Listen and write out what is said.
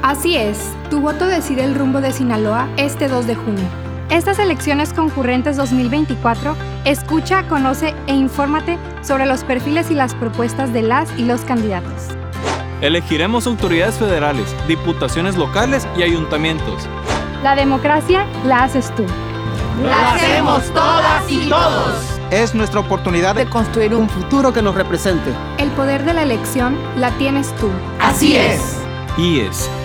Así es, tu voto decide el rumbo de Sinaloa este 2 de junio. Estas elecciones concurrentes 2024, escucha, conoce e infórmate sobre los perfiles y las propuestas de las y los candidatos. Elegiremos autoridades federales, diputaciones locales y ayuntamientos. La democracia la haces tú. ¡La hacemos todas y todos! Es nuestra oportunidad de construir un futuro que nos represente. El poder de la elección la tienes tú. Así es. IES.